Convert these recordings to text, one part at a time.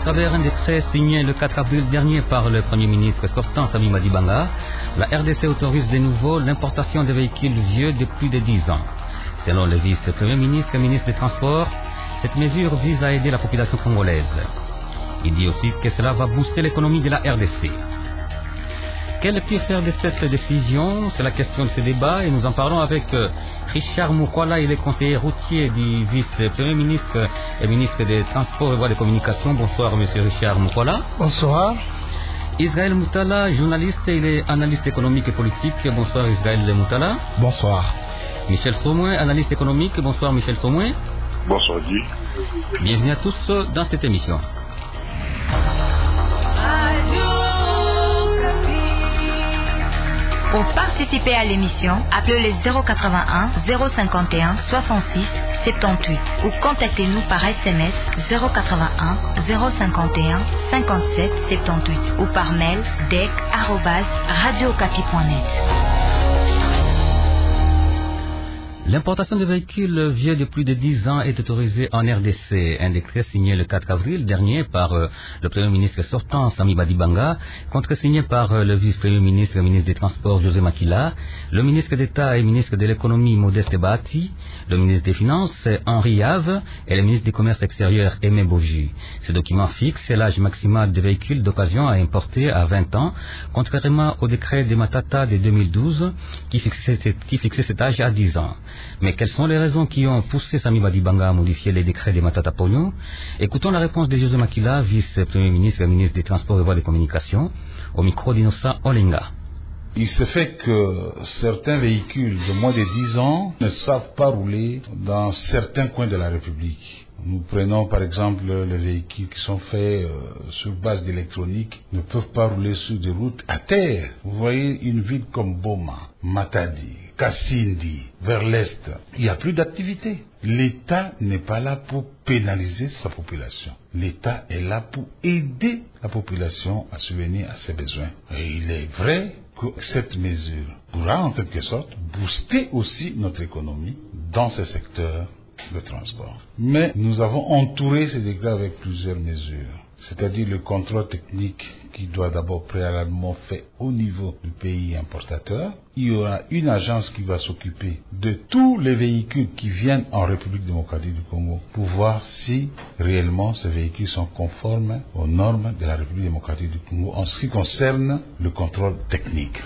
travers un décret signé le 4 avril dernier par le Premier ministre sortant Sami Badibanga, la RDC autorise de nouveau l'importation de véhicules vieux de plus de 10 ans. Selon le vice-premier ministre et ministre des Transports, cette mesure vise à aider la population congolaise. Il dit aussi que cela va booster l'économie de la RDC. Quel est-il faire de cette décision? C'est la question de ce débat et nous en parlons avec Richard Mukwala, il est conseiller routier du vice-premier ministre et ministre des Transports et Voies de Communication. Bonsoir, monsieur Richard Mukwala. Bonsoir. Israël Moutala, journaliste, il est analyste économique et politique. Bonsoir, Israël Moutala. Bonsoir. Michel Saumouin, analyste économique. Bonsoir, Michel Saumouin. Bonsoir, Guy. Bienvenue à tous dans cette émission. Pour participer à l'émission, appelez les 081 051 66 78 ou contactez-nous par SMS 081 051 57 78 ou par mail dec@radiocapi.net. L'importation de véhicules vieux de plus de 10 ans est autorisée en RDC. Un décret signé le 4 avril dernier par le Premier ministre sortant, Sami Badibanga, contresigné par le vice-premier ministre et ministre des Transports, José Makila, le ministre d'État et ministre de l'Économie, Modeste Bahati, le ministre des Finances, Henri Have, et le ministre du Commerce extérieur, Aimé Boji. Ce document fixe l'âge maximal de véhicules d'occasion à importer à 20 ans, contrairement au décret de Matata de 2012 qui fixait cet âge à 10 ans. Mais quelles sont les raisons qui ont poussé Sami Badibanga à modifier les décrets de Matata Pogno? Écoutons la réponse de José Makila, vice-premier ministre et ministre des Transports et Voies de Communication, au micro d'Innocent Olenga. Il se fait que certains véhicules de moins de 10 ans ne savent pas rouler dans certains coins de la République. Nous prenons par exemple les véhicules qui sont faits sur base d'électronique, ne peuvent pas rouler sur des routes à terre. Vous voyez une ville comme Boma, Matadi, Kassindi, vers l'est, il n'y a plus d'activité. L'État n'est pas là pour pénaliser sa population. L'État est là pour aider la population à subvenir à ses besoins. Et il est vrai que cette mesure pourra en quelque sorte booster aussi notre économie dans ce secteur de transport. Mais nous avons entouré ces décrets avec plusieurs mesures, c'est-à-dire le contrôle technique qui doit d'abord préalablement fait au niveau du pays importateur. Il y aura une agence qui va s'occuper de tous les véhicules qui viennent en République démocratique du Congo pour voir si réellement ces véhicules sont conformes aux normes de la République démocratique du Congo en ce qui concerne le contrôle technique.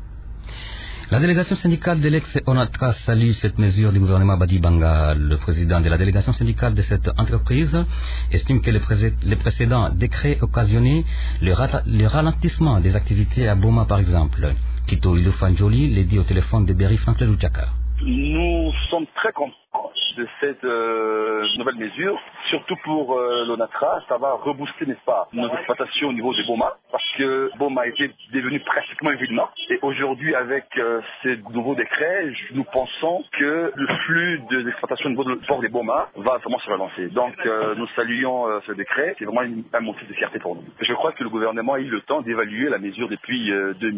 La délégation syndicale de l'ex-ONATRA salue cette mesure du gouvernement Badibanga. Le président de la délégation syndicale de cette entreprise estime que les précédents décrets occasionnaient le ralentissement des activités à Boma par exemple. Kito Ilufanjoli l'a dit au téléphone de Berry Franklin Luchaka. Nous sommes très contents de cette nouvelle mesure, surtout pour l'ONATRA. Ça va rebooster, n'est-ce pas, nos exploitations au niveau de Boma, parce que Boma était devenu pratiquement une ville morte. Et aujourd'hui, avec ces nouveaux décrets, nous pensons que le flux des exploitations au niveau du port de Boma va vraiment se relancer. Donc nous saluons ce décret, c'est vraiment un motif de fierté pour nous. Je crois que le gouvernement a eu le temps d'évaluer la mesure depuis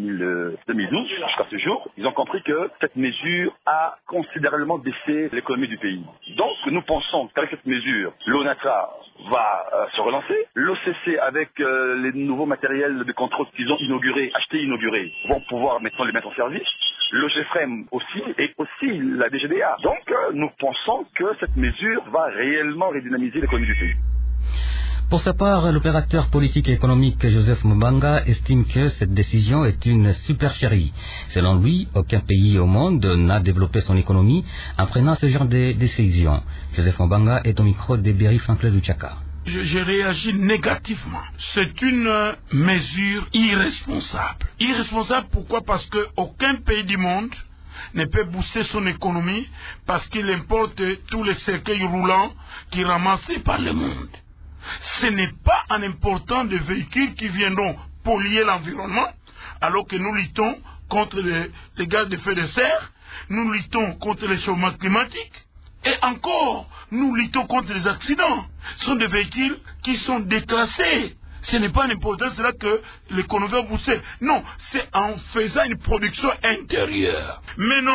2012 jusqu'à ce jour. Ils ont compris que cette mesure a considérablement baissé l'économie du pays. Donc nous pensons qu'avec cette mesure, l'ONATRA va se relancer. L'OCC, avec les nouveaux matériels de contrôle qu'ils ont achetés inaugurés, vont pouvoir maintenant les mettre en service. Le GFREM aussi, et aussi la DGDA. Donc nous pensons que cette mesure va réellement redynamiser l'économie du pays. Pour sa part, l'opérateur politique et économique Joseph Mbanga estime que cette décision est une supercherie. Selon lui, aucun pays au monde n'a développé son économie en prenant ce genre de décision. Joseph Mbanga est au micro de Berry Franklin Luchaka. Je réagis négativement. C'est une mesure irresponsable. Irresponsable pourquoi? Parce qu'aucun pays du monde ne peut booster son économie parce qu'il importe tous les cercueils roulants qui ramassés par le monde. Ce n'est pas en important des véhicules qui viendront polluer l'environnement, alors que nous luttons contre les gaz de effet de serre, nous luttons contre le changement climatique, et encore, nous luttons contre les accidents. Ce sont des véhicules qui sont déclassés. Ce n'est pas en important cela que l'économie va booster. Non, c'est en faisant une production intérieure. Mais non,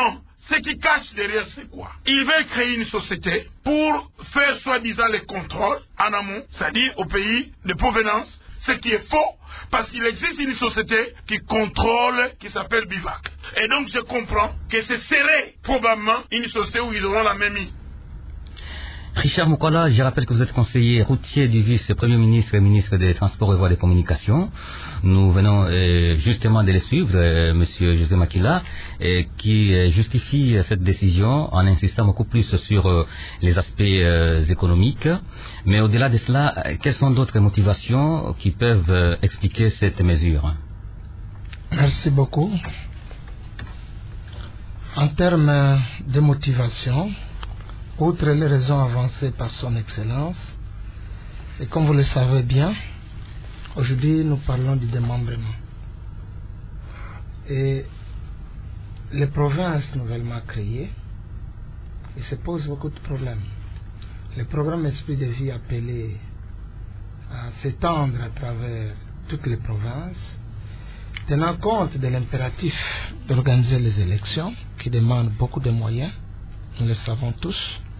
Ce qui cache derrière, c'est quoi? Ils veulent créer une société pour faire soi-disant les contrôles en amont, c'est-à-dire au pays de provenance, ce qui est faux, parce qu'il existe une société qui contrôle, qui s'appelle Bivac. Et donc je comprends que ce serait probablement une société où ils auront la même mise. Richard Mukwala, je rappelle que vous êtes conseiller routier du vice-premier ministre et ministre des Transports et Voies des Communications. Nous venons justement de le suivre, Monsieur José Makila, qui justifie cette décision en insistant beaucoup plus sur les aspects économiques. Mais au-delà de cela, quelles sont d'autres motivations qui peuvent expliquer cette mesure? Merci beaucoup. En termes de motivation, outre les raisons avancées par son Excellence, et comme vous le savez bien, aujourd'hui nous parlons du démembrement. Et les provinces nouvellement créées, il se pose beaucoup de problèmes. Le programme Esprit de vie appelé à s'étendre à travers toutes les provinces, tenant compte de l'impératif d'organiser les élections, qui demandent beaucoup de moyens, nous le savons tous.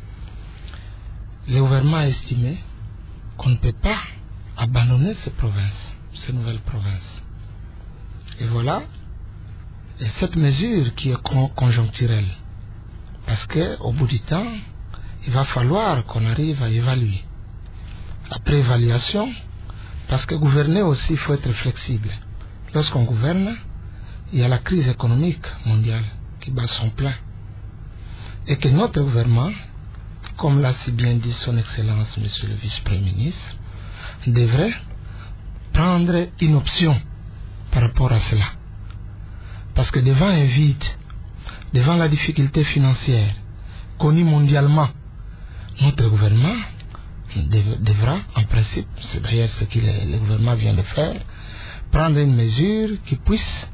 Le gouvernement a estimé qu'on ne peut pas abandonner ces provinces, ces nouvelles provinces. Et voilà, et cette mesure qui est conjoncturelle, parce qu'au bout du temps, il va falloir qu'on arrive à évaluer. Après évaluation, parce que gouverner aussi, il faut être flexible. Lorsqu'on gouverne, il y a la crise économique mondiale qui bat son plein. Et que notre gouvernement, comme l'a si bien dit son Excellence, Monsieur le Vice-Premier ministre, devrait prendre une option par rapport à cela. Parce que devant un vide, devant la difficulté financière connue mondialement, notre gouvernement devra, en principe, c'est d'ailleurs ce que le gouvernement vient de faire, prendre une mesure qui puisse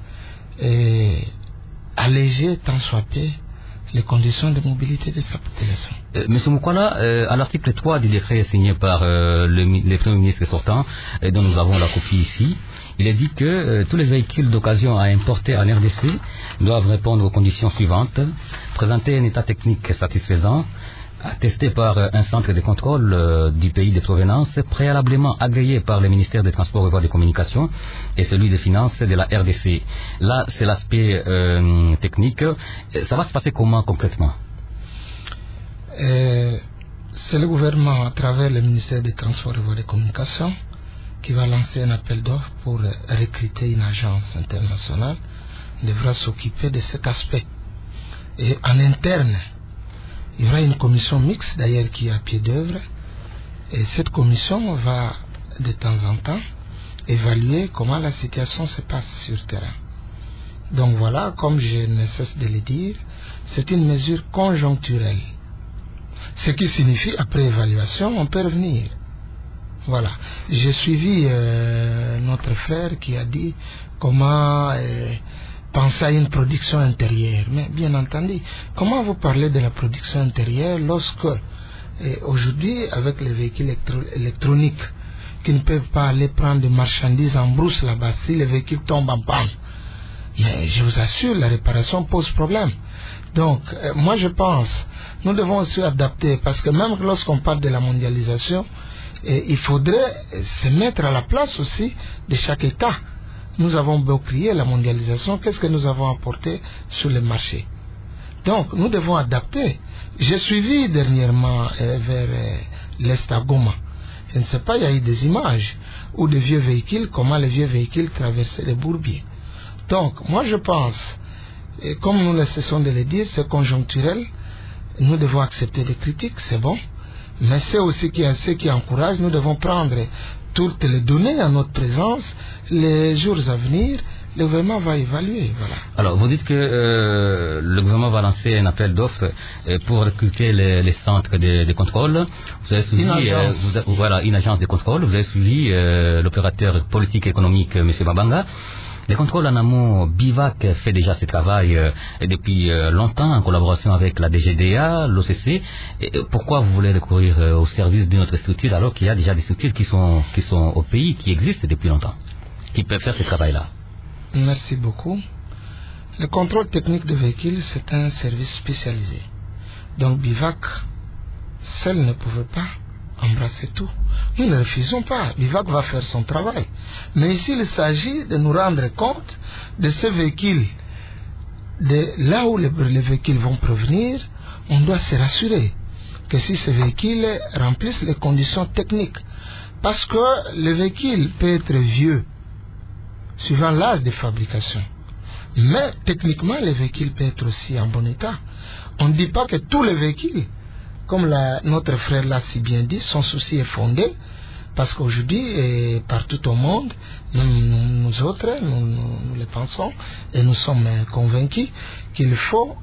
alléger tant soit peu les conditions de mobilité de sa population. Monsieur Mukwala, à l'article 3 du décret signé par le Premier ministre sortant, dont nous avons la copie ici, il est dit que tous les véhicules d'occasion à importer en RDC doivent répondre aux conditions suivantes: présenter un état technique satisfaisant, attesté par un centre de contrôle du pays de provenance, préalablement agréé par le ministère des Transports et Voies des Communications et celui des Finances de la RDC. Là, c'est l'aspect technique. Ça va se passer comment concrètement? C'est le gouvernement, à travers le ministère des Transports et Voies des Communications, qui va lancer un appel d'offres pour recruter une agence internationale, devra s'occuper de cet aspect. Et en interne, il y aura une commission mixte d'ailleurs qui est à pied d'œuvre, et cette commission va de temps en temps évaluer comment la situation se passe sur le terrain. Donc voilà, comme je ne cesse de le dire, c'est une mesure conjoncturelle. Ce qui signifie, après évaluation, on peut revenir. Voilà. J'ai suivi notre frère qui a dit comment penser à une production intérieure. Mais bien entendu, comment vous parlez de la production intérieure lorsque aujourd'hui, avec les véhicules électroniques qui ne peuvent pas aller prendre des marchandises en brousse là-bas si les véhicules tombent en panne? Mais je vous assure, la réparation pose problème. Donc, moi je pense, nous devons aussi adapter, parce que même lorsqu'on parle de la mondialisation, il faudrait se mettre à la place aussi de chaque État. Nous avons beau crier la mondialisation, qu'est-ce que nous avons apporté sur le marché? Donc, nous devons adapter. J'ai suivi dernièrement vers l'Est à Goma. Je ne sais pas, il y a eu des images où des vieux véhicules, comment les vieux véhicules traversaient les bourbiers. Donc, moi je pense, et comme nous ne cessons de le dire, c'est conjoncturel. Nous devons accepter des critiques, c'est bon. Mais c'est aussi ce qui encourage. Nous devons prendre toutes les données à notre présence. Les jours à venir, le gouvernement va évaluer. Voilà. Alors, vous dites que le gouvernement va lancer un appel d'offres pour recruter les centres de contrôle. Vous avez suivi une agence de contrôle. Vous avez suivi l'opérateur politique et économique, M. Babanga. Les contrôles en amont, Bivac fait déjà ce travail depuis longtemps en collaboration avec la DGDA, l'OCC. Pourquoi vous voulez recourir au service d'une autre structure alors qu'il y a déjà des structures qui sont au pays, qui existent depuis longtemps, qui peuvent faire ce travail-là? Merci beaucoup. Le contrôle technique de véhicules, c'est un service spécialisé. Donc BIVAC, seul ne pouvait pas embrasser tout. Nous ne refusons pas. BIVAC va faire son travail. Mais ici, il s'agit de nous rendre compte de ces véhicules. De là où les véhicules vont provenir, on doit se rassurer que si ces véhicules remplissent les conditions techniques. Parce que le véhicule peut être vieux, suivant l'âge de fabrication. Mais techniquement, le véhicule peut être aussi en bon état. On ne dit pas que tous les véhicules, comme notre frère l'a si bien dit, son souci est fondé. Parce qu'aujourd'hui, partout au monde, nous autres, nous le pensons et nous sommes convaincus qu'il faut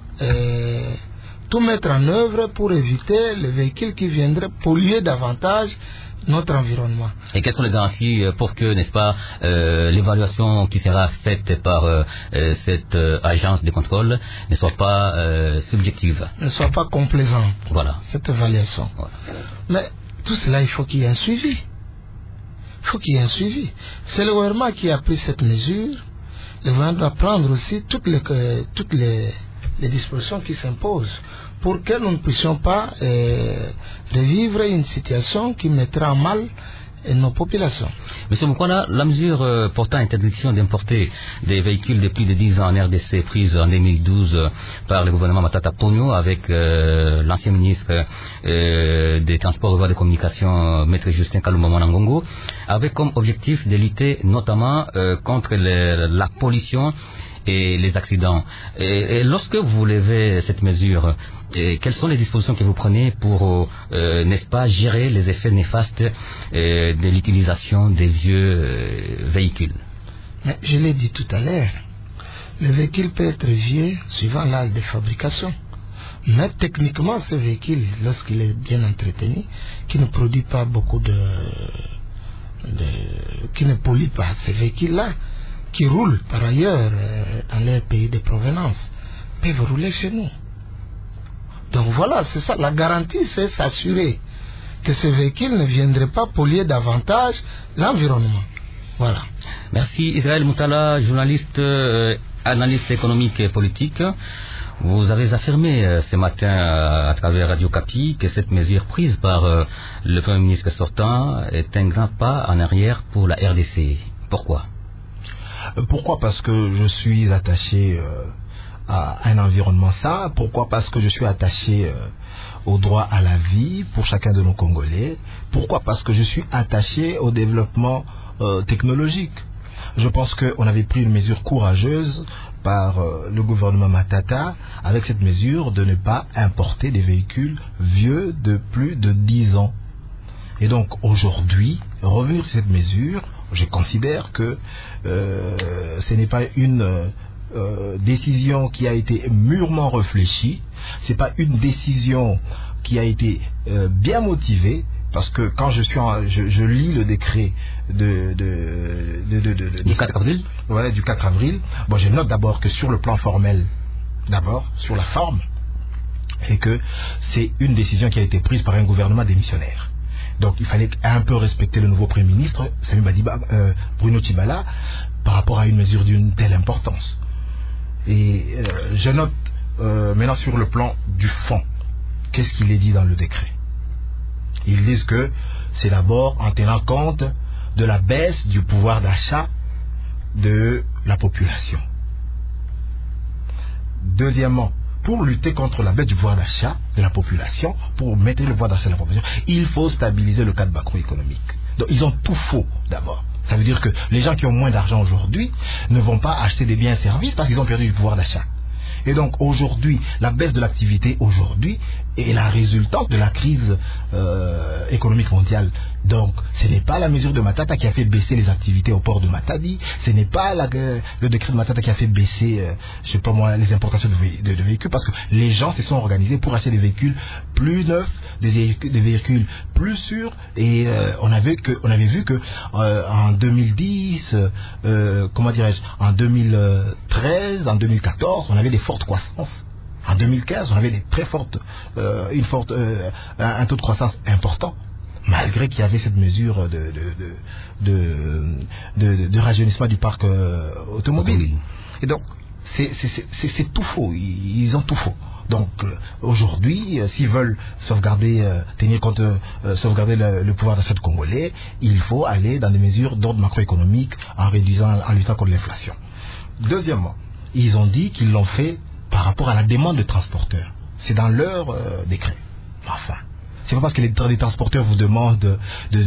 tout mettre en œuvre pour éviter les véhicules qui viendraient polluer davantage notre environnement. Et quelles sont les garanties pour que, n'est-ce pas, l'évaluation qui sera faite par cette agence de contrôle ne soit pas subjective, ne soit pas complaisante, voilà, cette évaluation. Voilà. Mais tout cela, il faut qu'il y ait un suivi. Il faut qu'il y ait un suivi. C'est le gouvernement qui a pris cette mesure. Le gouvernement doit prendre aussi toutes les dispositions qui s'imposent pour que nous ne puissions pas revivre une situation qui mettra en mal nos populations. Monsieur Moukwana, la mesure portant interdiction d'importer des véhicules de plus de 10 ans en RDC prise en 2012 par le gouvernement Matata Ponyo avec l'ancien ministre des Transports et Voies de Communication, Maître Justin Kalumba Mwanangongo, avait comme objectif de lutter notamment contre la pollution et les accidents. Et lorsque vous levez cette mesure, quelles sont les dispositions que vous prenez pour, n'est-ce pas, gérer les effets néfastes de l'utilisation des vieux véhicules? Mais je l'ai dit tout à l'heure, le véhicule peut être vieux suivant l'âge de fabrication. Mais techniquement, ce véhicule, lorsqu'il est bien entretenu, qui ne produit pas beaucoup qui ne pollue pas, ces véhicules-là, qui roulent par ailleurs dans les pays de provenance, peuvent rouler chez nous. Donc voilà, c'est ça. La garantie, c'est s'assurer que ces véhicules ne viendraient pas polluer davantage l'environnement. Voilà. Merci Israël Moutala, journaliste, analyste économique et politique. Vous avez affirmé ce matin à travers Radio Kapi que cette mesure prise par le Premier ministre sortant est un grand pas en arrière pour la RDC. Pourquoi? Pourquoi? Parce que je suis attaché à un environnement sain. Pourquoi? Parce que je suis attaché au droit à la vie pour chacun de nos Congolais. Pourquoi? Parce que je suis attaché au développement technologique. Je pense qu'on avait pris une mesure courageuse par le gouvernement Matata avec cette mesure de ne pas importer des véhicules vieux de plus de 10 ans. Et donc aujourd'hui, revenir sur cette mesure, je considère que ce n'est pas une décision qui a été mûrement réfléchie, ce n'est pas une décision qui a été bien motivée, parce que quand je lis le décret du 4 avril, voilà, du 4 avril, bon, je note d'abord que sur le plan formel, d'abord sur la forme, et que c'est une décision qui a été prise par un gouvernement démissionnaire. Donc il fallait un peu respecter le nouveau Premier ministre, Bruno Tshibala, par rapport à une mesure d'une telle importance. Et je note maintenant sur le plan du fond, qu'est-ce qu'il est dit dans le décret? Ils disent que c'est d'abord en tenant compte de la baisse du pouvoir d'achat de la population. Deuxièmement, pour lutter contre la baisse du pouvoir d'achat de la population, pour mettre le pouvoir d'achat de la population, il faut stabiliser le cadre macroéconomique. Donc ils ont tout faux d'abord. Ça veut dire que les gens qui ont moins d'argent aujourd'hui ne vont pas acheter des biens et services parce qu'ils ont perdu du pouvoir d'achat. Et donc aujourd'hui, la baisse de l'activité aujourd'hui est la résultante de la crise économique mondiale. Donc ce n'est pas la mesure de Matata qui a fait baisser les activités au port de Matadi, ce n'est pas le décret de Matata qui a fait baisser je sais pas moi, les importations de véhicules, parce que les gens se sont organisés pour acheter des véhicules plus neufs, des véhicules plus sûrs, et on avait vu que en 2010, comment dirais-je, en 2013, en 2014, on avait des fortes croissances. En 2015, on avait des très fortes, un taux de croissance important, malgré qu'il y avait cette mesure de rajeunissement du parc automobile. Et donc, C'est tout faux. Ils ont tout faux. Donc aujourd'hui, s'ils veulent sauvegarder le pouvoir d'achat congolais, il faut aller dans des mesures d'ordre macroéconomique en luttant contre l'inflation. Deuxièmement, ils ont dit qu'ils l'ont fait par rapport à la demande de transporteurs. C'est dans leur décret. Enfin, c'est pas parce que les transporteurs vous demandent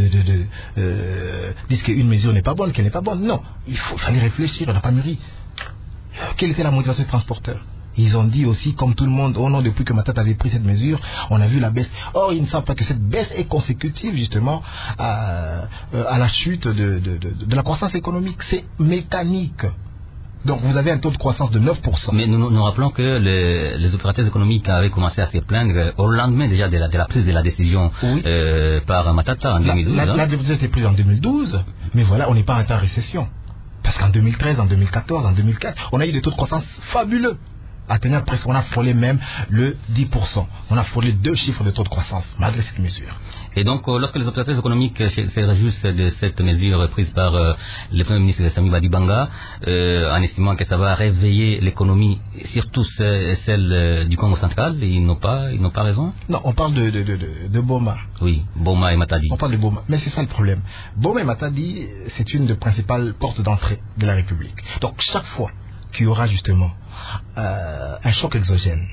disent qu'une mesure n'est pas bonne, qu'elle n'est pas bonne. Non, il fallait réfléchir, on n'a pas mûri. Quelle était la motivation des transporteurs? Ils ont dit aussi, comme tout le monde, oh non, depuis que Matata avait pris cette mesure, on a vu la baisse. Or, ils ne savent pas que cette baisse est consécutive justement à la chute de la croissance économique. C'est mécanique. Donc vous avez un taux de croissance de 9%. Mais nous rappelons que les opérateurs économiques avaient commencé à se plaindre au lendemain déjà de la prise de la décision par Matata en 2012. La décision était prise en 2012, mais voilà, on n'est pas en récession. Parce qu'en 2013, en 2014, en 2015, on a eu des taux de croissance fabuleux. Atteignant presque, on a frôlé même le 10%. On a frôlé 2 chiffres de taux de croissance, malgré cette mesure. Et donc, lorsque les opérateurs économiques se réjouissent de cette mesure prise par le Premier ministre Sami Badibanga, en estimant que ça va réveiller l'économie, surtout celle du Congo central, ils n'ont pas raison? Non, on parle de Boma. Oui, Boma et Matadi. On parle de Boma, mais c'est ça le problème. Boma et Matadi, c'est une des principales portes d'entrée de la République. Donc, chaque fois qu'il y aura justement un choc exogène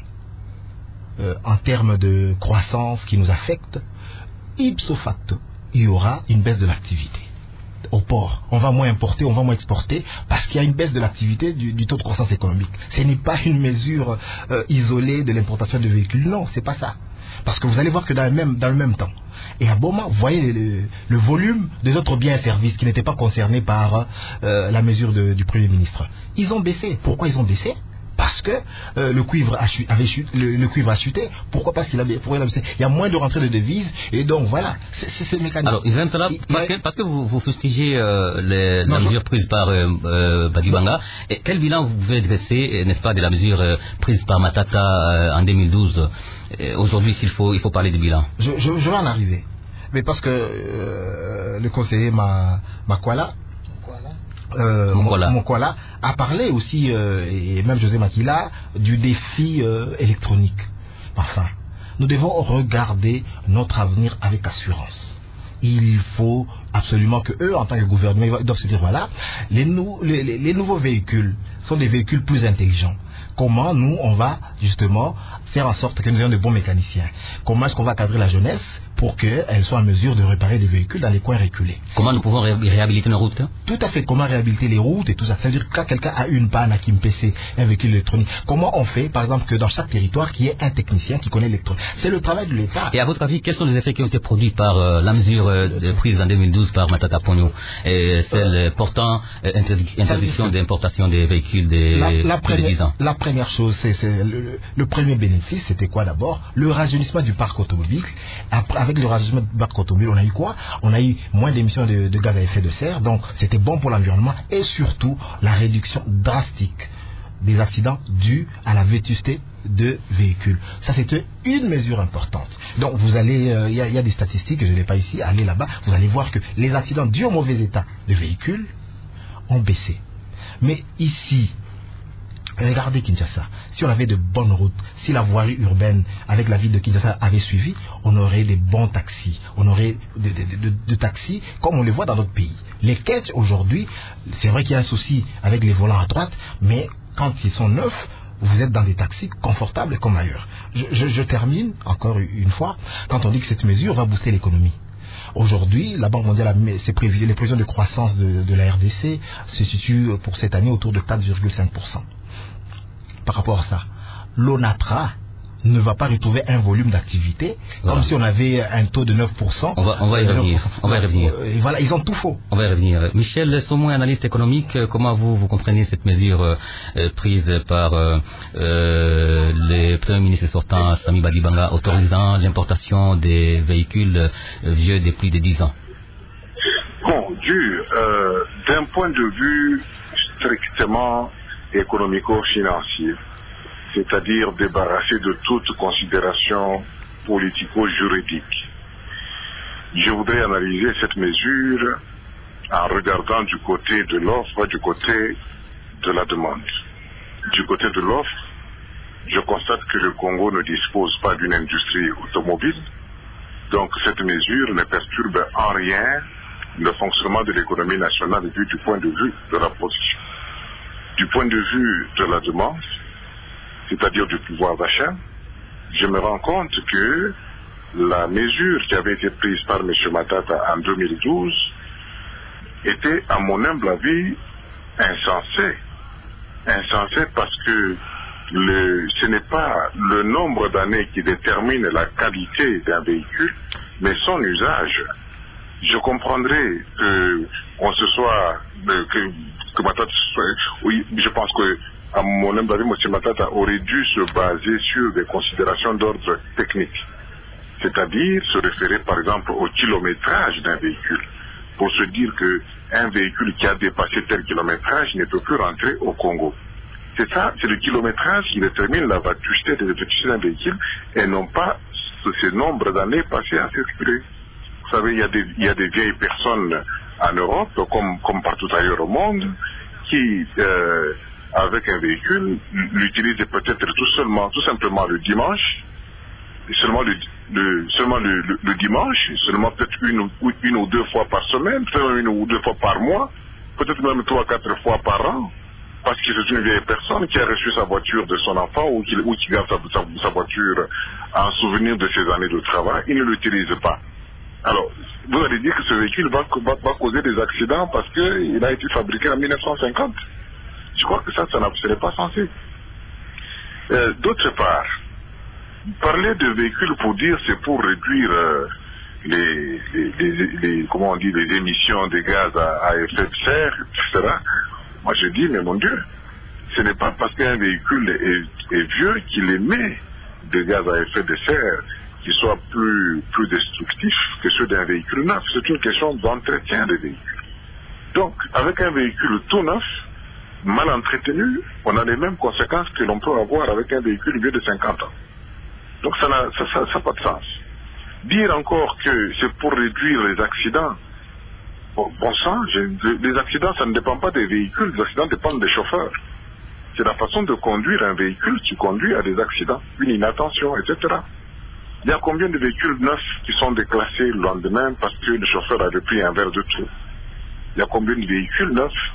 en termes de croissance qui nous affecte, ipso facto, il y aura une baisse de l'activité. Au port, on va moins importer, on va moins exporter, parce qu'il y a une baisse de l'activité du taux de croissance économique. Ce n'est pas une mesure isolée de l'importation de véhicules, non, c'est pas ça. Parce que vous allez voir que dans le même temps, et à Boma, vous voyez le volume des autres biens et services qui n'étaient pas concernés par la mesure du Premier ministre. Ils ont baissé. Pourquoi ils ont baissé? Parce que le cuivre a chuté. Pourquoi? Parce qu'il a baissé. Il y a moins de rentrée de devises, et donc voilà, c'est mécanique. Alors, parce que vous fustigez la mesure prise par Badibanga, et quel bilan vous pouvez dresser, n'est-ce pas, de la mesure prise par Matata en 2012? Aujourd'hui, il faut parler du bilan. Je vais en arriver. Mais parce que le conseiller Mokwala a parlé aussi, et même José Makila, du défi électronique. Enfin, nous devons regarder notre avenir avec assurance. Il faut absolument que eux, en tant que gouvernement, ils doivent se dire, voilà, les nouveaux véhicules sont des véhicules plus intelligents. Comment nous, on va justement faire en sorte que nous ayons de bons mécaniciens? Comment est-ce qu'on va cadrer la jeunesse pour qu'elle soit en mesure de réparer des véhicules dans les coins reculés? Comment nous pouvons réhabiliter nos routes? Tout à fait, comment réhabiliter les routes et tout ça. C'est-à-dire que quand quelqu'un a une panne à Kimpese, un véhicule électronique, comment on fait, par exemple, que dans chaque territoire, qu'il y ait un technicien qui connaît l'électronique? C'est le travail de l'État. Et à votre avis, quels sont les effets qui ont été produits par la mesure prise en 2012 par Matata Ponyo, celle portant interdiction d'importation des véhicules de plus de 10 ans? La première chose, c'est le premier bénéfice, c'était quoi d'abord? Le rajeunissement du parc automobile. Avec le rajeunissement du parc automobile, on a eu quoi? On a eu moins d'émissions de gaz à effet de serre, donc c'était bon pour l'environnement, et surtout la réduction drastique des accidents dus à la vétusté de véhicules. Ça, c'était une mesure importante. Donc vous allez, il y a des statistiques, je ne l'ai pas ici, allez là-bas, vous allez voir que les accidents dus au mauvais état de véhicules ont baissé. Mais ici, regardez Kinshasa. Si on avait de bonnes routes, si la voirie urbaine avec la ville de Kinshasa avait suivi, on aurait des bons taxis. On aurait de taxis comme on les voit dans d'autres pays. Les quêtes aujourd'hui, c'est vrai qu'il y a un souci avec les volants à droite, mais quand ils sont neufs, vous êtes dans des taxis confortables comme ailleurs. Je termine encore une fois, quand on dit que cette mesure va booster l'économie. Aujourd'hui, la Banque mondiale les prévisions de croissance de la RDC se situent pour cette année autour de 4,5%. Par rapport à ça, l'ONATRA ne va pas retrouver un volume d'activité comme si on avait un taux de 9%. On va y revenir. Et voilà, ils ont tout faux. On va y revenir. Michel Sommoy, analyste économique, comment vous comprenez cette mesure prise par le Premier ministre sortant Sami Badibanga autorisant l'importation des véhicules vieux de plus de 10 ans? Bon, d'un point de vue strictement économico-financier, c'est-à-dire débarrassé de toute considération politico-juridique. Je voudrais analyser cette mesure en regardant du côté de l'offre, du côté de la demande. du côté de l'offre, je constate que le Congo ne dispose pas d'une industrie automobile. Donc cette mesure ne perturbe en rien le fonctionnement de l'économie nationale vu du point de vue de la production. Du point de vue de la demande, c'est-à-dire du pouvoir d'achat, je me rends compte que la mesure qui avait été prise par M. Matata en 2012 était, à mon humble avis, insensée. Insensée parce que ce n'est pas le nombre d'années qui détermine la qualité d'un véhicule, mais son usage. Je comprendrais qu'on se soit, que Matata soit, oui, je pense que, à mon humble avis, M. Matata aurait dû se baser sur des considérations d'ordre technique. C'est-à-dire se référer par exemple au kilométrage d'un véhicule, pour se dire qu'un véhicule qui a dépassé tel kilométrage ne peut plus rentrer au Congo. C'est ça, c'est le kilométrage qui détermine la vétusté d'un véhicule et non pas ce nombre d'années passées à circuler. Vous savez, il y a des vieilles personnes en Europe, comme partout ailleurs au monde, qui, avec un véhicule, l'utilisent peut-être tout simplement le dimanche, seulement le dimanche, seulement peut-être une ou deux fois par semaine, peut-être une ou deux fois par mois, peut-être même 3 ou 4 fois par an, parce que c'est une vieille personne qui a reçu sa voiture de son enfant ou qui garde sa voiture en souvenir de ses années de travail, il ne l'utilise pas. Alors, vous allez dire que ce véhicule va causer des accidents parce qu'il a été fabriqué en 1950. Je crois que ça n'est pas censé. D'autre part, parler de véhicules pour dire c'est pour réduire comment on dit, les émissions de gaz à effet de serre, etc. Moi je dis, mais mon Dieu, ce n'est pas parce qu'un véhicule est vieux qu'il émet des gaz à effet de serre qui soient plus destructifs que ceux d'un véhicule neuf. C'est une question d'entretien des véhicules. Donc, avec un véhicule tout neuf, mal entretenu, on a les mêmes conséquences que l'on peut avoir avec un véhicule vieux de 50 ans. Donc ça n'a pas de sens. Dire encore que c'est pour réduire les accidents, bon sang, les accidents ça ne dépend pas des véhicules, les accidents dépendent des chauffeurs. C'est la façon de conduire un véhicule qui conduit à des accidents, une inattention, etc. Il y a combien de véhicules neufs qui sont déclassés le lendemain parce que le chauffeur avait pris un verre de trop? Il y a combien de véhicules neufs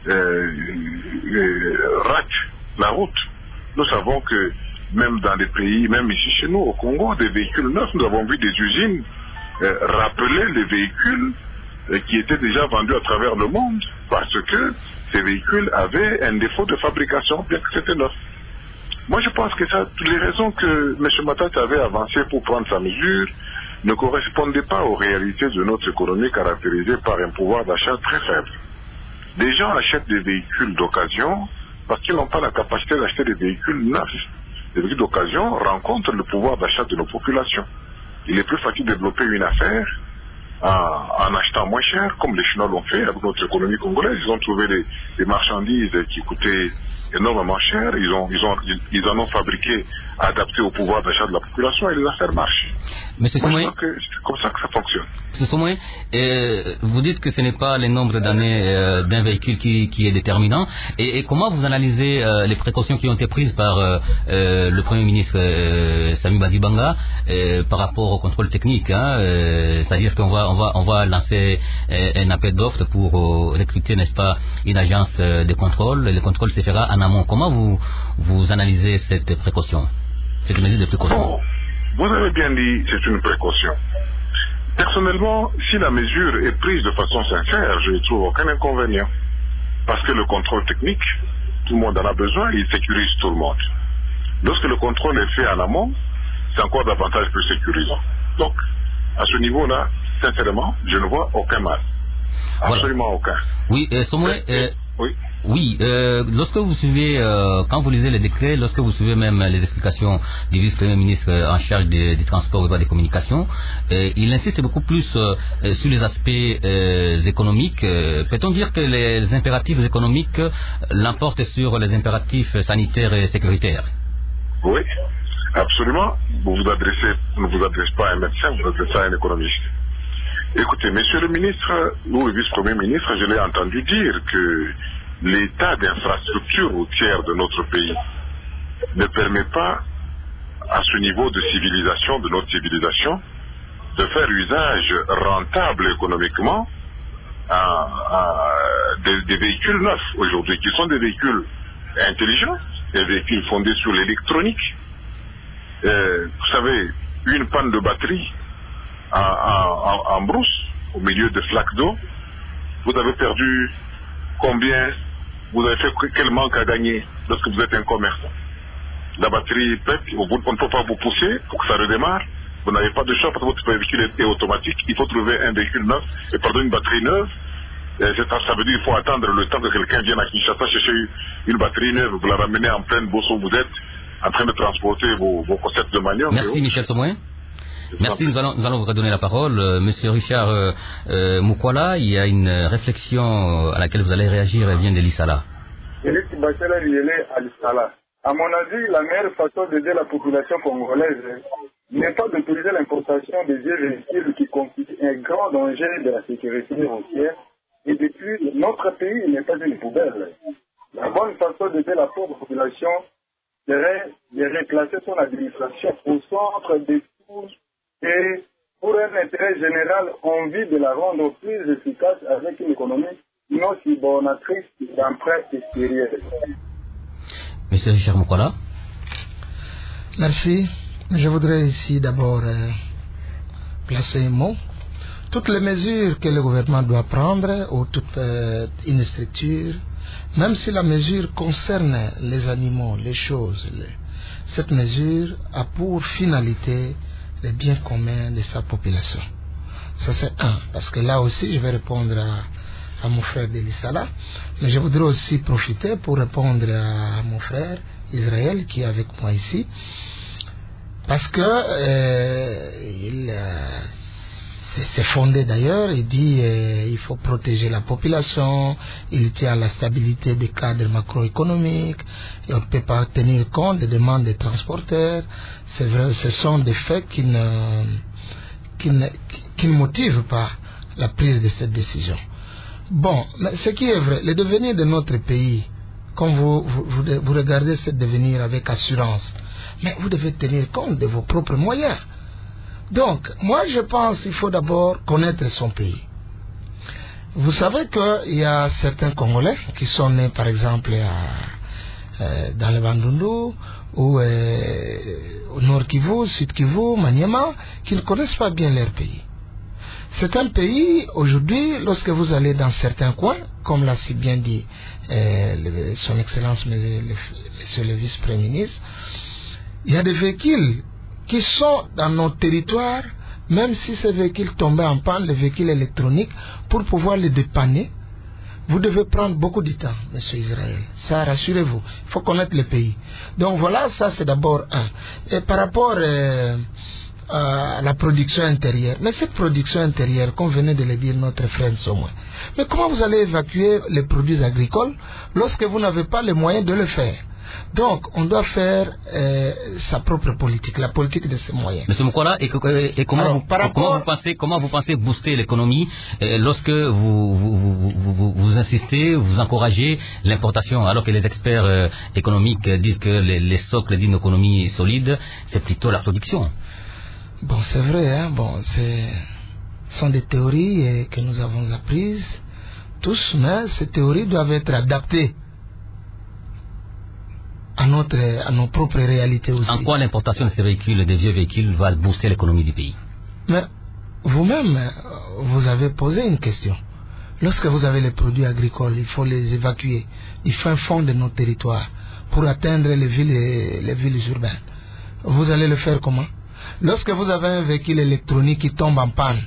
ratent la route? Nous savons que même dans les pays, même ici chez nous, au Congo, des véhicules neufs, nous avons vu des usines rappeler les véhicules qui étaient déjà vendus à travers le monde parce que ces véhicules avaient un défaut de fabrication, bien que c'était neuf. Moi, je pense que les raisons que M. Matata avait avancées pour prendre sa mesure ne correspondaient pas aux réalités de notre économie caractérisée par un pouvoir d'achat très faible. Les gens achètent des véhicules d'occasion parce qu'ils n'ont pas la capacité d'acheter des véhicules neufs. Les véhicules d'occasion rencontrent le pouvoir d'achat de nos populations. Il est plus facile de développer une affaire en achetant moins cher, comme les Chinois l'ont fait avec notre économie congolaise. Ils ont trouvé des marchandises qui coûtaient énormément cher, ils en ont fabriqué, adapté au pouvoir d'achat de la population et les affaires marchent. Mais c'est comme ça que ça fonctionne. M. Somoy, vous dites que ce n'est pas le nombre d'années d'un véhicule qui est déterminant. Et comment vous analysez les précautions qui ont été prises par le Premier ministre Sami Badibanga par rapport au contrôle technique, c'est-à-dire qu'on va lancer un appel d'offres pour recruter, n'est-ce pas, une agence de contrôle. Le contrôle se fera en amont. Comment vous analysez cette précaution, cette mesure de précaution? Bon, vous avez bien dit, c'est une précaution. Personnellement, si la mesure est prise de façon sincère, je ne trouve aucun inconvénient. Parce que le contrôle technique, tout le monde en a besoin, il sécurise tout le monde. Lorsque le contrôle est fait en amont, c'est encore davantage plus sécurisant. Donc, à ce niveau-là, sincèrement, je ne vois aucun mal. Absolument aucun. Oui, Somoy, oui. Oui, lorsque vous suivez, quand vous lisez les décrets, lorsque vous suivez même les explications du vice-premier ministre en charge des transports et des communications, il insiste beaucoup plus sur les aspects économiques. Peut-on dire que les impératifs économiques l'emportent sur les impératifs sanitaires et sécuritaires? Oui, absolument. Vous ne vous adressez pas à un médecin, vous vous adressez à un économiste. Écoutez, monsieur le ministre ou le vice-premier ministre, je l'ai entendu dire que l'état d'infrastructure routière de notre pays ne permet pas, à ce niveau de civilisation, de notre civilisation, de faire usage rentable économiquement des véhicules neufs aujourd'hui, qui sont des véhicules intelligents, des véhicules fondés sur l'électronique. Vous savez, une panne de batterie en brousse, au milieu de flaques d'eau, vous avez perdu combien? Vous avez fait quel manque à gagner lorsque vous êtes un commerçant? La batterie pète, on ne peut pas vous pousser pour que ça redémarre. Vous n'avez pas de choix parce que votre véhicule est automatique. Il faut trouver un véhicule neuf, une batterie neuve. Ça veut dire qu'il faut attendre le temps que quelqu'un vienne à Kinshasa chercher une batterie neuve, vous la ramenez en pleine bourse où vous êtes en train de transporter vos concepts de manœuvre. Merci Michel Somouin. Merci, nous allons vous redonner la parole. Monsieur Richard Mukwala, il y a une réflexion à laquelle vous allez réagir, elle vient de l'Issala. À mon avis, la meilleure façon d'aider la population congolaise n'est pas d'autoriser l'importation des vieux véhicules qui constituent un grand danger de la sécurité routière. Et depuis, notre pays n'est pas une poubelle. La bonne façon d'aider la pauvre population serait de replacer son administration au centre des coûts et pour un intérêt général, envie de la rendre plus efficace avec une économie non subornatrice d'emprunts extérieurs. Monsieur Richard Mukwala. Merci. Je voudrais ici d'abord placer un mot. Toutes les mesures que le gouvernement doit prendre ou toute une structure, même si la mesure concerne les animaux, les choses, cette mesure a pour finalité le bien commun de sa population. Ça c'est un. Parce que là aussi, je vais répondre à mon frère Delisala, mais je voudrais aussi profiter pour répondre à mon frère Israël qui est avec moi ici, parce que c'est fondé d'ailleurs, il dit il faut protéger la population, il tient à la stabilité des cadres macroéconomiques, et on ne peut pas tenir compte des demandes des transporteurs. C'est vrai, ce sont des faits qui ne motivent pas la prise de cette décision. Bon, mais ce qui est vrai, le devenir de notre pays, quand vous regardez ce devenir avec assurance, mais vous devez tenir compte de vos propres moyens. Donc, moi je pense qu'il faut d'abord connaître son pays. Vous savez qu'il y a certains Congolais qui sont nés par exemple dans le Bandundu ou au Nord Kivu, Sud Kivu, Maniema, qui ne connaissent pas bien leur pays. C'est un pays, aujourd'hui, lorsque vous allez dans certains coins, comme l'a si bien dit son Excellence, Monsieur le Vice-Premier ministre, il y a des véhicules qui sont dans nos territoires, même si ces véhicules tombaient en panne, les véhicules électroniques, pour pouvoir les dépanner, vous devez prendre beaucoup de temps, Monsieur Israël. Ça, rassurez-vous, il faut connaître le pays. Donc voilà, ça c'est d'abord un. Et par rapport à la production intérieure, mais cette production intérieure, comme venait de le dire notre frère Somouin, mais comment vous allez évacuer les produits agricoles lorsque vous n'avez pas les moyens de le faire? Donc, on doit faire sa propre politique, la politique de ses moyens. Monsieur Mukwala, et comment vous pensez booster l'économie lorsque vous insistez, vous encouragez l'importation, alors que les experts économiques disent que les socles d'une économie solide, c'est plutôt la production? Bon, c'est vrai, hein? Bon, ce sont des théories que nous avons apprises tous, mais ces théories doivent être adaptées à nos propres réalités aussi. En quoi l'importation de ces véhicules, des vieux véhicules, va booster l'économie du pays? Mais vous-même, vous avez posé une question. Lorsque vous avez les produits agricoles, il faut les évacuer du fin fond de nos territoires pour atteindre les villes urbaines. Vous allez le faire comment? Lorsque vous avez un véhicule électronique qui tombe en panne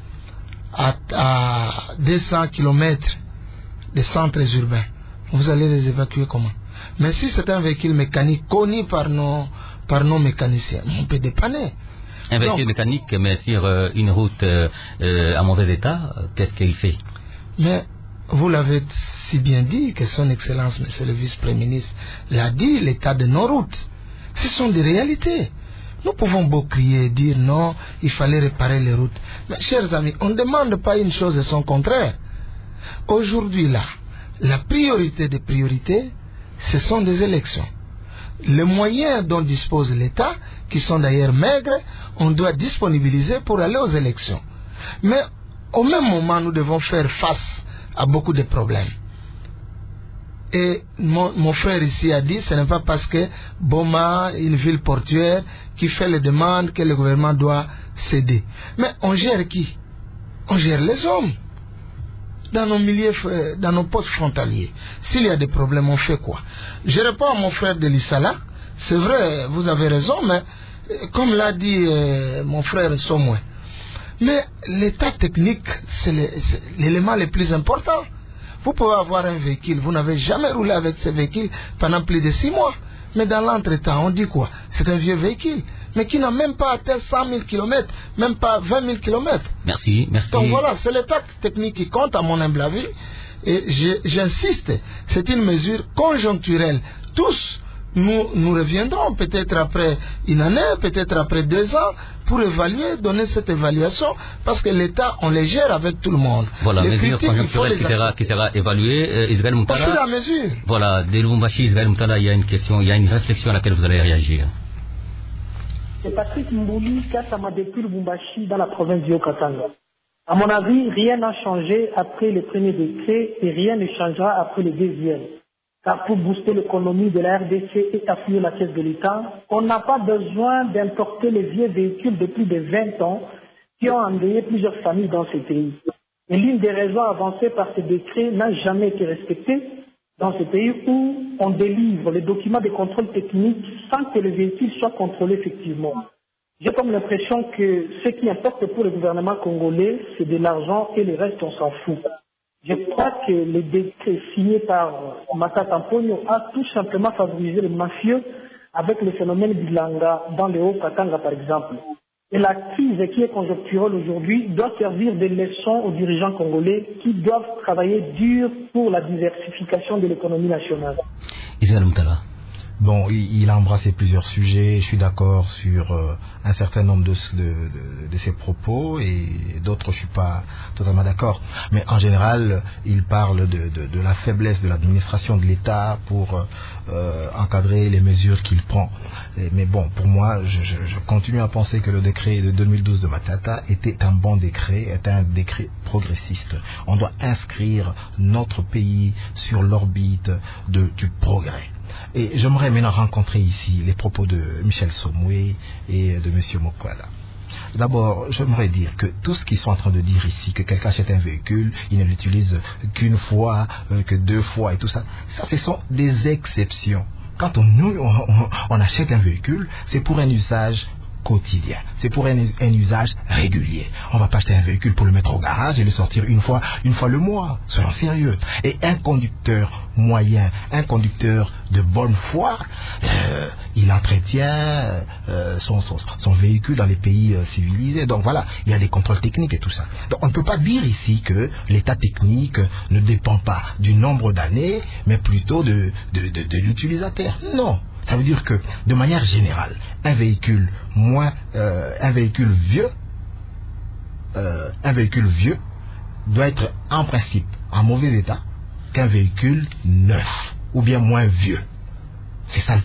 à 200 km des centres urbains, vous allez les évacuer comment? Mais si c'est un véhicule mécanique connu par nos mécaniciens, on peut dépanner. Un véhicule mécanique, mais sur une route à mauvais état, qu'est-ce qu'il fait? Mais vous l'avez si bien dit que son Excellence, Monsieur le Vice-Premier ministre, l'a dit, l'état de nos routes. Ce sont des réalités. Nous pouvons beau crier et dire non, il fallait réparer les routes. Mais chers amis, on ne demande pas une chose et son contraire. Aujourd'hui là, la priorité des priorités, ce sont des élections. Les moyens dont dispose l'État, qui sont d'ailleurs maigres, on doit disponibiliser pour aller aux élections. Mais au même moment, nous devons faire face à beaucoup de problèmes. Et mon frère ici a dit, ce n'est pas parce que Boma, une ville portuaire, qui fait les demandes que le gouvernement doit céder. Mais on gère qui? On gère les hommes. Dans nos milieux, dans nos postes frontaliers. S'il y a des problèmes, on fait quoi? Je réponds à mon frère de l'Issala. C'est vrai, vous avez raison, mais comme l'a dit mon frère Somoué, mais l'état technique, c'est l'élément le plus important. Vous pouvez avoir un véhicule, vous n'avez jamais roulé avec ce véhicule pendant plus de 6 mois. Mais dans l'entretemps, on dit quoi? C'est un vieux véhicule, mais qui n'a même pas atteint 100 000 km, même pas 20 000 km. Merci, merci. Donc voilà, c'est l'état technique qui compte, à mon humble avis. Et j'insiste, c'est une mesure conjoncturelle. Tous, nous reviendrons peut-être après une année, peut-être après 2 ans, pour évaluer, donner cette évaluation, parce que l'État, on les gère avec tout le monde. Voilà, mesure conjoncturelle qui sera évaluée. Israël Moutala, au fur et à mesure. Voilà, de Lubumbashi, Israël Moutala, il y a une question, il y a une réflexion à laquelle vous allez réagir. C'est Patrick Mbouli, Kassama depuis Lubumbashi, dans la province du Haut-Katanga. À mon avis, rien n'a changé après le premier décret et rien ne changera après le deuxième. Car pour booster l'économie de la RDC et appuyer la caisse de l'État, on n'a pas besoin d'importer les vieux véhicules de plus de 20 ans qui ont endeuillé plusieurs familles dans ce pays. Et l'une des raisons avancées par ce décret n'a jamais été respectée dans ce pays où on délivre les documents de contrôle technique sans que le véhicule soit contrôlé effectivement. J'ai comme l'impression que ce qui importe pour le gouvernement congolais, c'est de l'argent et le reste, on s'en fout. Je crois que le décret signé par Matata Mponyo a tout simplement favorisé les mafieux avec le phénomène d'Ilanga dans le Haut-Katanga par exemple. Et la crise qui est conjoncturelle aujourd'hui doit servir de leçon aux dirigeants congolais qui doivent travailler dur pour la diversification de l'économie nationale. Israël Moutala. Bon, il a embrassé plusieurs sujets. Je suis d'accord sur un certain nombre de ses propos et d'autres je suis pas totalement d'accord. Mais en général, il parle de la faiblesse de l'administration de l'État pour encadrer les mesures qu'il prend. Mais bon, pour moi, je continue à penser que le décret de 2012 de Matata était un bon décret, était un décret progressiste. On doit inscrire notre pays sur l'orbite du progrès. Et j'aimerais maintenant rencontrer ici les propos de Michel Somoué et de M. Mokwala. D'abord, j'aimerais dire que tout ce qu'ils sont en train de dire ici, que quelqu'un achète un véhicule, il ne l'utilise qu'une fois, que 2 fois et tout ça, ce sont des exceptions. Quand on achète un véhicule, c'est pour un usage quotidien. C'est pour un usage régulier. On ne va pas acheter un véhicule pour le mettre au garage et le sortir une fois le mois. Soyons sérieux. Et un conducteur moyen, un conducteur de bonne foi, il entretient son véhicule dans les pays civilisés. Donc voilà, il y a des contrôles techniques et tout ça. Donc on ne peut pas dire ici que l'état technique ne dépend pas du nombre d'années, mais plutôt de l'utilisateur. Non. Ça veut dire que, de manière générale, un véhicule vieux doit être en principe en mauvais état qu'un véhicule neuf ou bien moins vieux. C'est ça,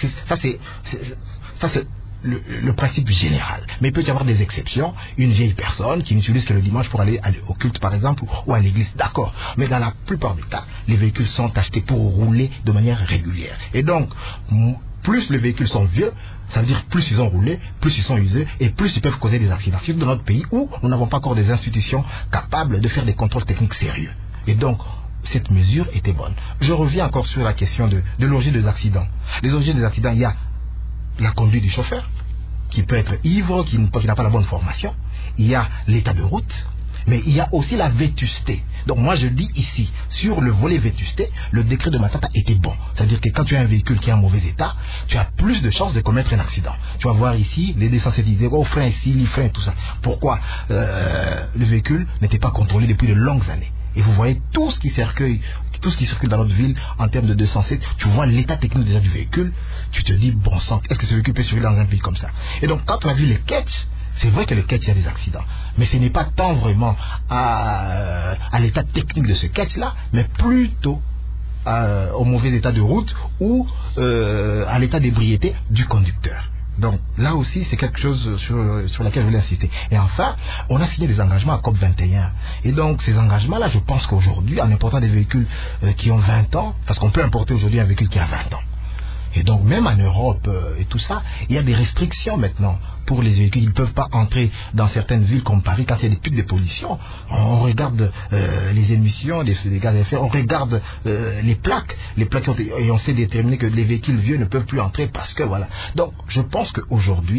c'est le principe général. Mais il peut y avoir des exceptions. Une vieille personne qui n'utilise que le dimanche pour aller au culte par exemple ou à l'église, d'accord. Mais dans la plupart des cas, les véhicules sont achetés pour rouler de manière régulière. Et donc, plus les véhicules sont vieux, ça veut dire plus ils ont roulé, plus ils sont usés et plus ils peuvent causer des accidents. Surtout dans notre pays où nous n'avons pas encore des institutions capables de faire des contrôles techniques sérieux. Et donc, cette mesure était bonne. Je reviens encore sur la question de l'origine des accidents. Les origines des accidents, il y a la conduite du chauffeur, qui peut être ivre, qui n'a pas la bonne formation. Il y a l'état de route, mais il y a aussi la vétusté. Donc moi je dis ici, sur le volet vétusté, le décret de Matata était bon. C'est-à-dire que quand tu as un véhicule qui est en mauvais état, tu as plus de chances de commettre un accident. Tu vas voir ici les désensibilisés, frein ici, les freins, tout ça. Pourquoi le véhicule n'était pas contrôlé depuis de longues années. Et vous voyez tout ce qui circule dans notre ville en termes de 207, tu vois l'état technique déjà du véhicule, tu te dis, bon sang, est-ce que ce véhicule peut survivre dans un pays comme ça? Et donc, quand on a vu les catchs, C'est vrai que le catch, il y a des accidents. Mais ce n'est pas tant vraiment à l'état technique de ce catch-là, mais plutôt au mauvais état de route ou à l'état d'ébriété du conducteur. Donc là aussi, c'est quelque chose sur laquelle je voulais insister. Et enfin, on a signé des engagements à COP21. Et donc ces engagements-là, je pense qu'aujourd'hui, en important des véhicules qui ont 20 ans, parce qu'on peut importer aujourd'hui un véhicule qui a 20 ans. Et donc même en Europe et tout ça, il y a des restrictions maintenant pour les véhicules. Ils ne peuvent pas entrer dans certaines villes comme Paris quand il y a des pics de pollution. On regarde les émissions des gaz à effet, on regarde les plaques et on sait déterminer que les véhicules vieux ne peuvent plus entrer parce que voilà. Donc je pense qu'aujourd'hui,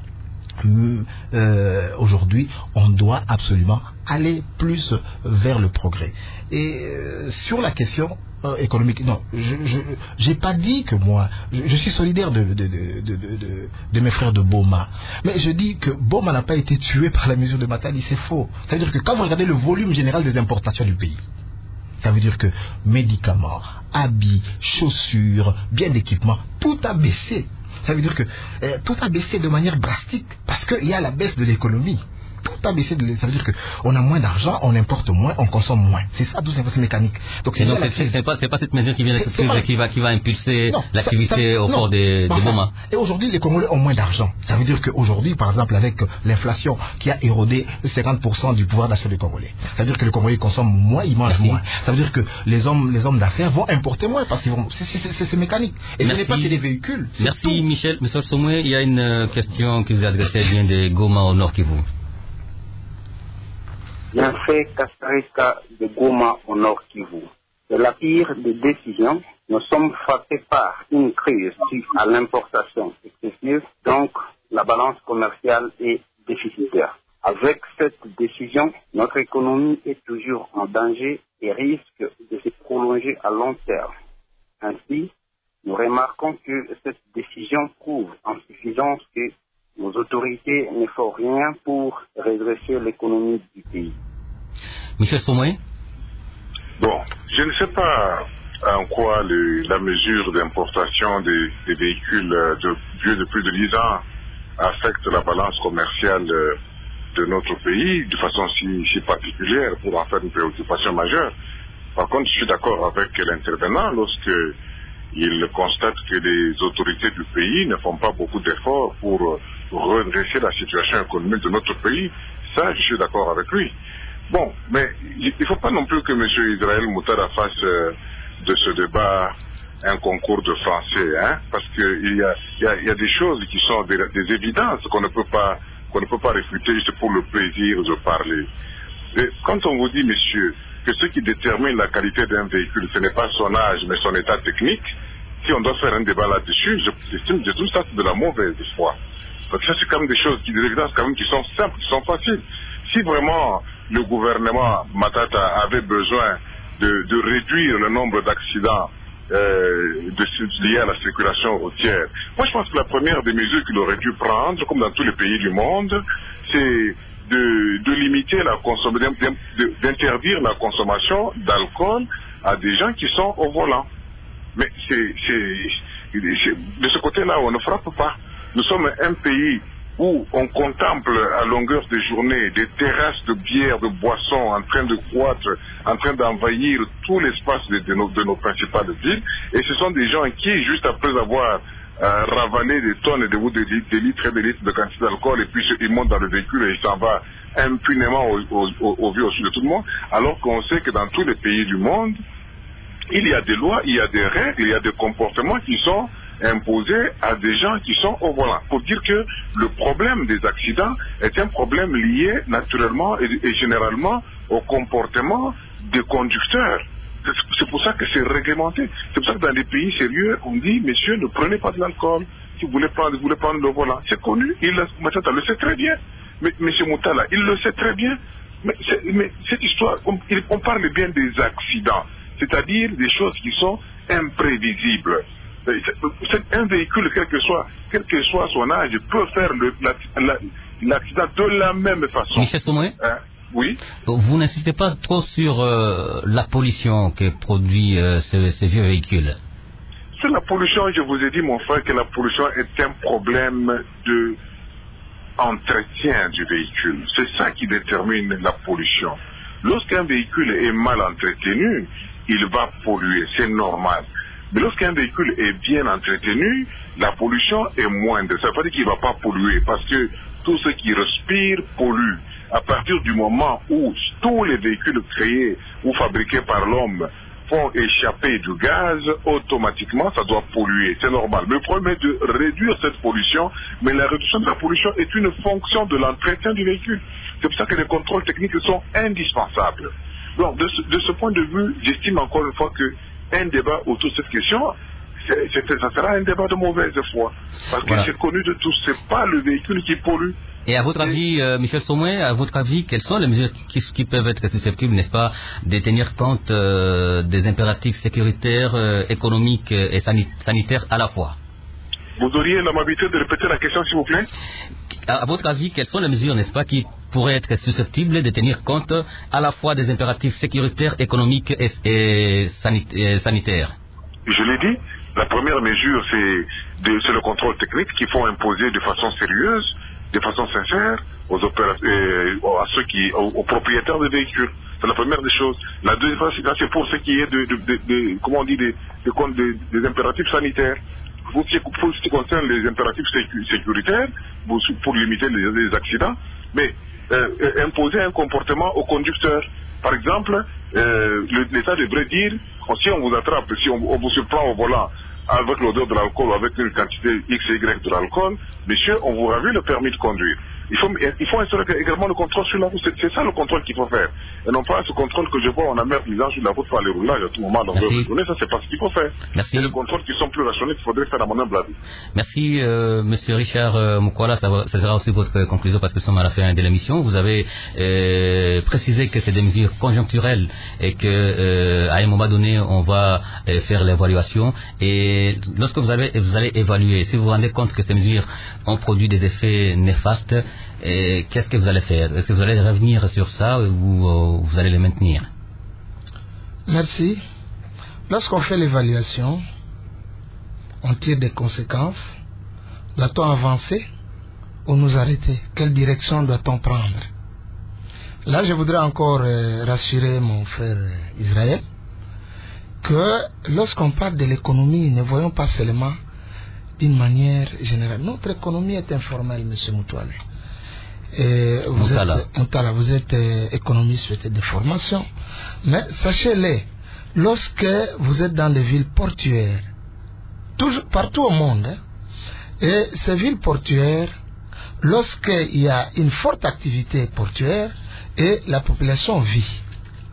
on doit absolument aller plus vers le progrès. Et sur la question économique, non, j'ai pas dit que moi, je suis solidaire de mes frères de Boma, mais je dis que Boma n'a pas été tué par la mesure de Matadi, c'est faux. Ça veut dire que quand vous regardez le volume général des importations du pays, ça veut dire que médicaments, habits, chaussures, biens d'équipement, tout a baissé. Ça veut dire que tout a baissé de manière drastique parce qu'il y a la baisse de l'économie. Tout a baissé, ça veut dire qu'on a moins d'argent, on importe moins, on consomme moins. C'est ça, tout simplement, c'est mécanique. Donc c'est pas cette mesure qui va impulser l'activité au port des Boma. Et aujourd'hui, les Congolais ont moins d'argent. Ça veut dire qu'aujourd'hui, par exemple, avec l'inflation qui a érodé 50% du pouvoir d'achat des Congolais, ça veut dire que les Congolais consomment moins, ils mangent moins. Ça veut dire que les hommes d'affaires vont importer moins parce que c'est mécanique. Et ce n'est pas que des véhicules. Merci tout. Michel. Monsieur Somoué, il y a une question qui vous est adressée, elle vient de Goma au Nord Kivu. Bien fait, Kastarika de Goma au Nord Kivu. C'est la pire des décisions. Nous sommes frappés par une crise due à l'importation excessive, donc la balance commerciale est déficitaire. Avec cette décision, notre économie est toujours en danger et risque de se prolonger à long terme. Ainsi, nous remarquons que cette décision prouve en suffisance que nos autorités ne font rien pour redresser l'économie du pays. Michel Somoué. Bon, je ne sais pas en quoi la mesure d'importation des véhicules vieux de plus de 10 ans affecte la balance commerciale de notre pays de façon si particulière pour en faire une préoccupation majeure. Par contre, je suis d'accord avec l'intervenant lorsque il constate que les autorités du pays ne font pas beaucoup d'efforts pour redresser la situation économique de notre pays. Ça, je suis d'accord avec lui. Bon, mais il ne faut pas non plus que M. Israël Moutada fasse de ce débat un concours de français, hein, parce qu'il y a des choses qui sont des évidences qu'on ne peut pas réfuter juste pour le plaisir de parler. Et quand on vous dit, messieurs, que ce qui détermine la qualité d'un véhicule, ce n'est pas son âge, mais son état technique, si on doit faire un débat là-dessus, je trouve ça de la mauvaise foi. Donc ça, c'est quand même des choses, des évidences quand même qui sont simples, qui sont faciles. Si vraiment le gouvernement Matata avait besoin de réduire le nombre d'accidents liés à la circulation routière, moi je pense que la première des mesures qu'il aurait dû prendre, comme dans tous les pays du monde, c'est de limiter la consommation, d'interdire la consommation d'alcool à des gens qui sont au volant. Mais de ce côté-là, on ne frappe pas. Nous sommes un pays où on contemple à longueur de journée des terrasses de bière, de boissons en train de croître, en train d'envahir tout l'espace de nos principales villes. Et ce sont des gens qui, juste après avoir ravalé des tonnes des litres et des litres de quantité d'alcool, et puis ils montent dans le véhicule et ils s'en vont impunément au vu au-dessus de tout le monde, alors qu'on sait que dans tous les pays du monde, il y a des lois, il y a des règles, il y a des comportements qui sont imposés à des gens qui sont au volant. Pour dire que le problème des accidents est un problème lié naturellement et généralement au comportement des conducteurs. C'est pour ça que c'est réglementé. C'est pour ça que dans les pays sérieux, on dit, messieurs, ne prenez pas de l'alcool. Si vous voulez prendre le volant. C'est connu, Matata le sait très bien. Mais M. Moutala, il le sait très bien. Mais cette histoire, on parle bien des accidents. C'est-à-dire des choses qui sont imprévisibles. Un véhicule, quel que soit son âge, peut faire l'accident de la même façon. Michel Somoué, oui. Vous n'insistez pas trop sur la pollution que produit ces vieux véhicules. Sur la pollution, je vous ai dit, mon frère, que la pollution est un problème entretien du véhicule. C'est ça qui détermine la pollution. Lorsqu'un véhicule est mal entretenu, il va polluer, c'est normal. Mais lorsqu'un véhicule est bien entretenu, la pollution est moindre. Ça veut pas dire qu'il ne va pas polluer, parce que tout ce qui respire pollue. À partir du moment où tous les véhicules créés ou fabriqués par l'homme font échapper du gaz, automatiquement ça doit polluer, c'est normal. Mais le problème est de réduire cette pollution, mais la réduction de la pollution est une fonction de l'entretien du véhicule. C'est pour ça que les contrôles techniques sont indispensables. Donc de ce point de vue, j'estime encore une fois qu'un débat autour de cette question, ça sera un débat de mauvaise foi. Parce que c'est connu de tous, c'est pas le véhicule qui pollue. Et à votre avis, Michel Somoué, à votre avis, quelles sont les mesures qui peuvent être susceptibles, n'est-ce pas, de tenir compte des impératifs sécuritaires, économiques et sanitaires à la fois? Vous auriez l'amabilité de répéter la question, s'il vous plaît? À votre avis, quelles sont les mesures, n'est-ce pas, qui pourraient être susceptibles de tenir compte à la fois des impératifs sécuritaires, économiques et sanitaires? Je l'ai dit, la première mesure, c'est le contrôle technique qu'il faut imposer de façon sérieuse, de façon sincère aux propriétaires de véhicules. C'est la première des choses. La deuxième, c'est pour ce qui est des impératifs sanitaires. Pour ce qui concerne les impératifs sécuritaires, pour limiter les accidents, mais imposer un comportement au conducteur. Par exemple, l'État devrait dire, si on vous attrape, si on vous surprend au volant avec l'odeur de l'alcool ou avec une quantité X et Y de l'alcool, monsieur, on vous ravit le permis de conduire. Il faut instaurer également le contrôle sur la route. C'est ça le contrôle qu'il faut faire. Et non pas ce contrôle que je vois en Amérique les gens sur la route pour aller rouler à tout moment dans leur journée. Ça, c'est pas ce qu'il faut faire. Merci. C'est le contrôle qui sont plus rationnels qu'il faudrait faire à mon humble avis. Merci, monsieur Richard Mukwala. Ça sera aussi votre conclusion parce que nous sommes à la fin de l'émission. Vous avez précisé que c'est des mesures conjoncturelles et que à un moment donné, on va faire l'évaluation. Et lorsque vous allez évaluer, si vous vous rendez compte que ces mesures ont produit des effets néfastes, qu'est-ce que vous allez faire? Est-ce que vous allez revenir sur ça ou vous allez les maintenir? Merci. Lorsqu'on fait l'évaluation, on tire des conséquences. Doit-on avancer ou nous arrêter? Quelle direction doit-on prendre? Là, je voudrais encore rassurer mon frère Israël que lorsqu'on parle de l'économie, ne voyons pas seulement d'une manière générale. Notre économie est informelle, M. Moutoualé. Vous êtes économiste, peut-être de formation. Mais sachez-le, lorsque vous êtes dans des villes portuaires, partout au monde, et ces villes portuaires, lorsqu'il y a une forte activité portuaire et la population vit,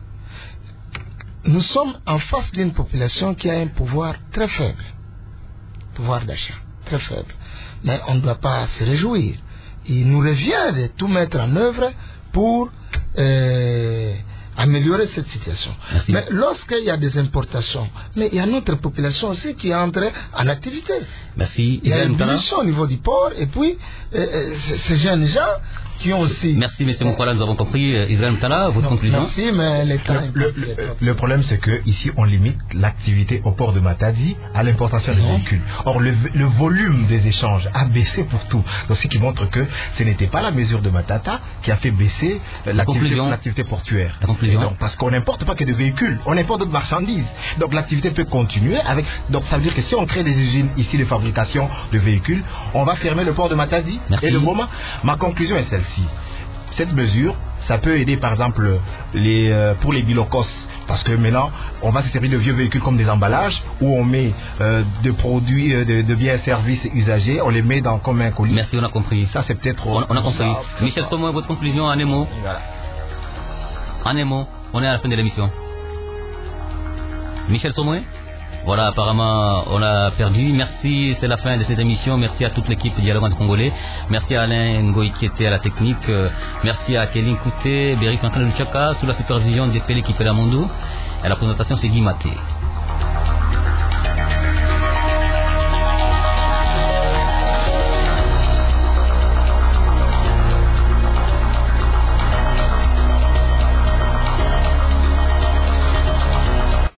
nous sommes en face d'une population qui a un pouvoir très faible, pouvoir d'achat très faible. Mais on ne doit pas se réjouir. Il nous revient de tout mettre en œuvre pour améliorer cette situation. Merci. Mais lorsqu'il y a des importations, mais il y a notre population aussi qui entre en activité. Merci. Il y a une diminution au niveau du port et puis ces jeunes gens qui ont aussi... Merci, M. Mukwala, nous avons compris. Israël Mtala, votre conclusion? Merci, mais le problème, c'est que ici on limite l'activité au port de Matadi à l'importation des véhicules. Or, le volume des échanges a baissé pour tout. Donc, ce qui montre que ce n'était pas la mesure de Matata qui a fait baisser l'activité portuaire. Et donc, parce qu'on n'importe pas que des véhicules, on importe d'autres marchandises. Donc, l'activité peut continuer avec. Donc, ça veut dire que si on crée des usines ici de fabrication de véhicules, on va fermer le port de Matadi. Merci. Et le moment, ma conclusion est celle-ci. Cette mesure, ça peut aider par exemple pour les bilocos, parce que maintenant on va se servir de vieux véhicules comme des emballages où on met de produits, de biens et services usagés, on les met comme un colis. Merci, on a compris. Ça c'est peut-être... On a compris. Michel Somoué, votre conclusion en un mot? Voilà. En un mot, on est à la fin de l'émission. Michel Somoué? Voilà, apparemment, on a perdu. Merci, c'est la fin de cette émission. Merci à toute l'équipe Dialogue Congolais. Merci à Alain Ngoï qui était à la technique. Merci à Kéline Kouté, Berry Franklin Luchaka, sous la supervision de Pélé Kipelamondo. À la présentation, c'est Guy Maté.